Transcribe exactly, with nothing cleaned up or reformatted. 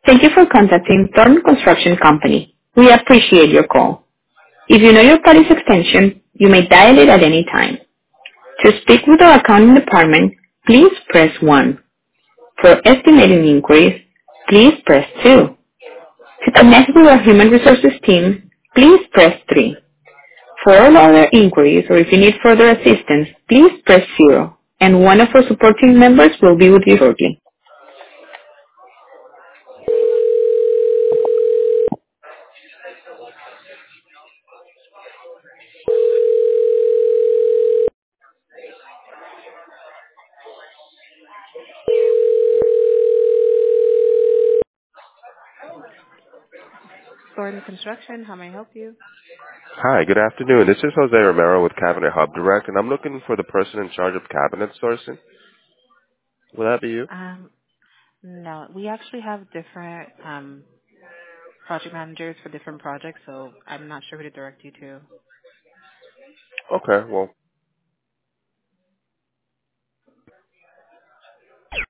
Thank you for contacting Thornton Construction Company. We appreciate your call. If you know your party's extension, you may dial it at any time. To speak with our accounting department, please press one. For estimating inquiries, please press two. To connect with our human resources team, please press three. For all other inquiries or if you need further assistance, please press zero, and one of our support team members will be with you shortly. Thornton Construction, how may I help you? Hi, good afternoon. This is Jose Romero with Cabinet Hub Direct, and I'm looking for the person in charge of cabinet sourcing. Will that be you? Um, no, we actually have different um, project managers for different projects, so I'm not sure who to direct you to. Okay, well,